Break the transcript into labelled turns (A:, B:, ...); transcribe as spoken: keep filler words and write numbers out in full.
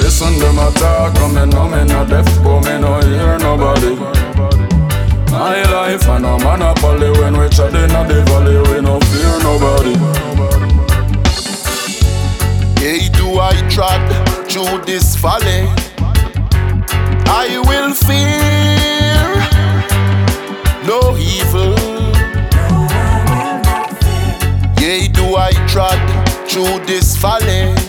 A: Listen them attack, and me know me no deaf, but me no hear nobody. My life and a monopoly. When we chat in the valley, we no fear nobody.
B: Yea, do I trod through this valley, I will fear no evil. Yea, do I trod through this valley,